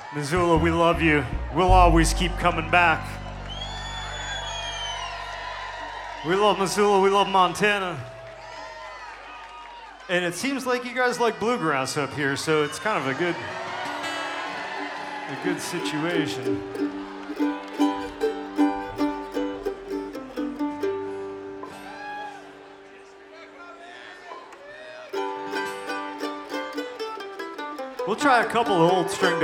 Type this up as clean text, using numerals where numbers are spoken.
Missoula, we love you. We'll always keep coming back. We love Missoula, we love Montana. And it seems like you guys like bluegrass up here, so it's kind of a good situation. We'll try a couple of old string